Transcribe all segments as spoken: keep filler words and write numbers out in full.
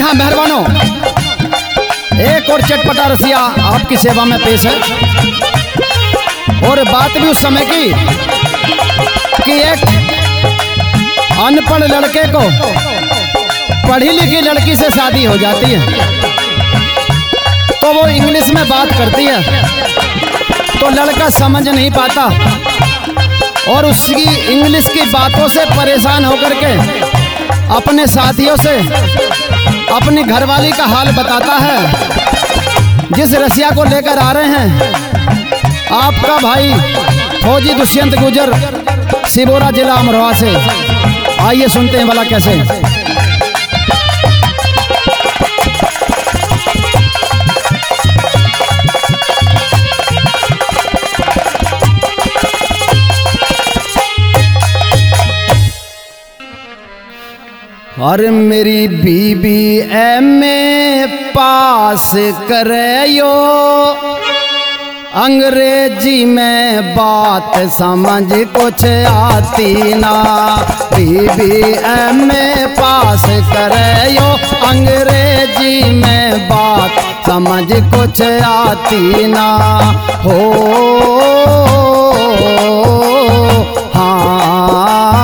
हाँ मेहरबानों, एक और चटपटा रसिया आपकी सेवा में पेश है। और बात भी उस समय की कि एक अनपढ़ लड़के को पढ़ी लिखी लड़की से शादी हो जाती है, तो वो इंग्लिश में बात करती है, तो लड़का समझ नहीं पाता और उसकी इंग्लिश की बातों से परेशान होकर के अपने साथियों से अपनी घरवाली का हाल बताता है। जिस रसिया को लेकर आ रहे हैं आपका भाई फौजी दुष्यंत गुजर, सिबोरा जिला अमरोहा से। आइए सुनते हैं भला कैसे। अरे मेरी बीबी एम ए पास करे यो, अंग्रेजी में बात समझ कुछ आती ना। बीबी एम ए पास करे यो, अंग्रेजी में बात समझ कुछ आती ना। हो हाँ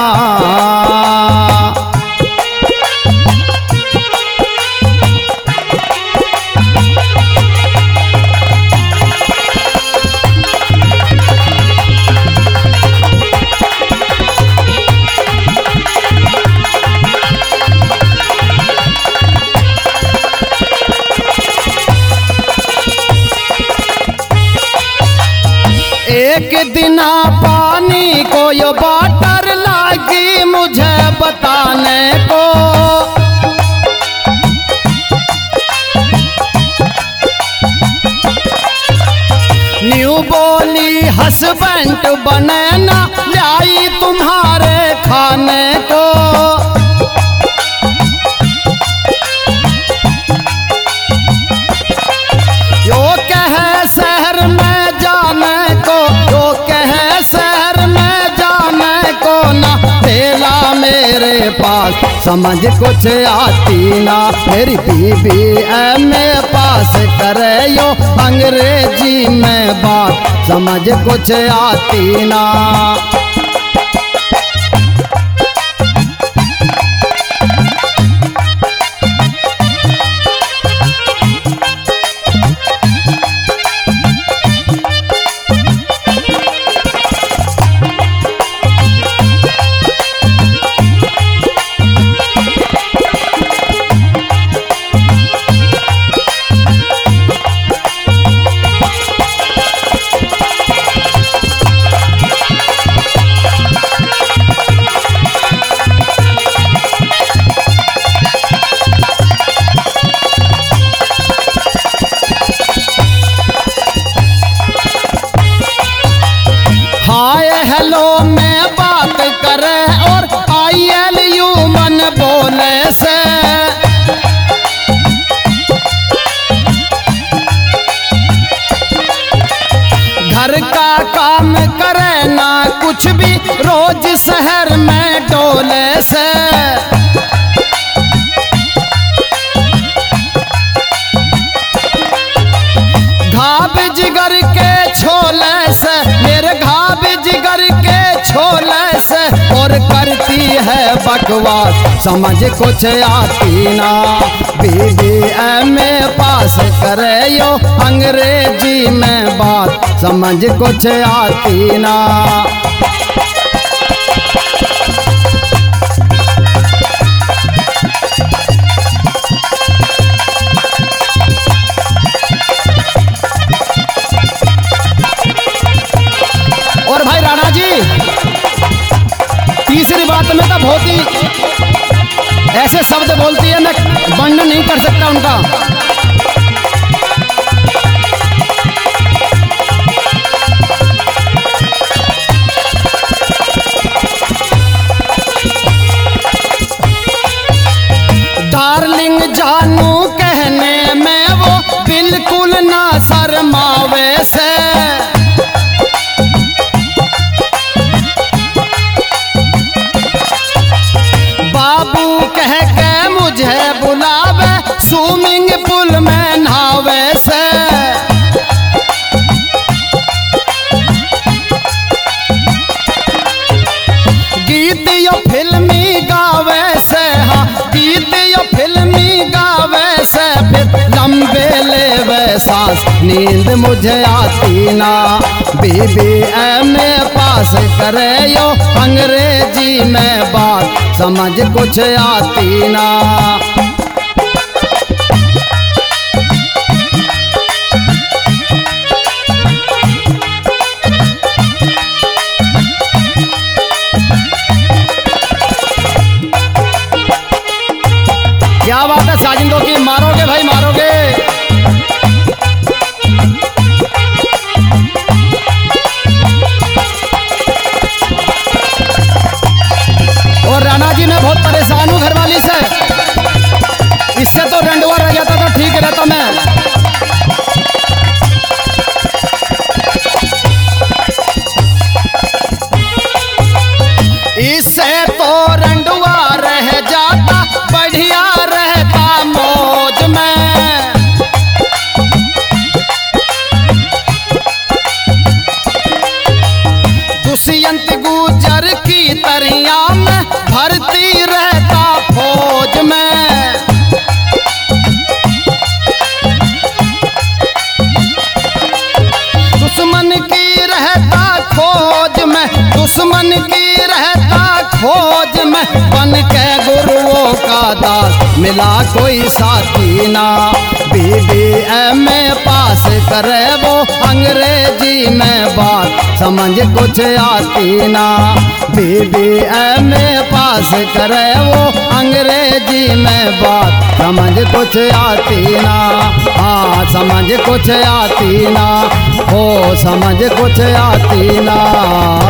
एक दिना पानी को यो वाटर लागी मुझे बताने को। न्यू बोली हस्बैंड बनाना लाई तुम्हारे खाने को। यो कहे शहर में जाने को, यो कहे शहर में जाने को ना। तेला मेरे पास समझ कुछ आती ना। मेरी बीबी एम ए पास करे यो, अंग्रेजी में बात समझ कुछ आती ना। हाय हेलो में बात करे और आई एल यू मन बोले से। घर का काम करे ना कुछ भी, रोज शहर में डोले से। घाव जिगर के छोले से, मेरे घाव जिगर के छोले से। और करती है बकवास समझ कुछ आती ना। बीबी एम ए पास करे यो, अंग्रेजी में बात समझ कुछ आती ना। और भाई राणा जी, तीसरी बात में तो बहुत ही ऐसे शब्द बोलती है, मैं वर्णन नहीं कर सकता उनका। डार्लिंग जानू कहने में वो बिल्कुल ना शर्मावे से। बाबू कह के मुझे बुलावे स्विमिंग पूल में नहावे से गीत यो फिल्मी गावे से, हाँ गीत यो फिल्मी गावे से, फिर लंबे लेवे सांस नींद मुझे आती ना। बीबी एम ए पास करे यो अंग्रेजी में बात समझ कुछ आती ना। क्या बात है साजिंदों की, मारोगे भाई मारोगे। और राणा जी मैं बहुत परेशान हूँ घरवाली से, इससे तो रंडवा रह जाता तो ठीक रहता मैं। इससे तो रंडवा रह जाता बढ़िया रहता मौज में। दुष्यंत गुजर की तरिया में भर्ती रहता फौज में। दुश्मन की रहता खोज में, दुश्मन की रहता खोज में, बन के गुरुओं का दास मिला कोई साथी ना। बीबी एम ए पास करे वो अंग्रेजी में बात समझ कुछ आती ना। बीबी एम ए पास करे वो अंग्रेजी में बात समझ कुछ आती ना। हाँ समझ कुछ आती ना, हो समझ कुछ आती ना।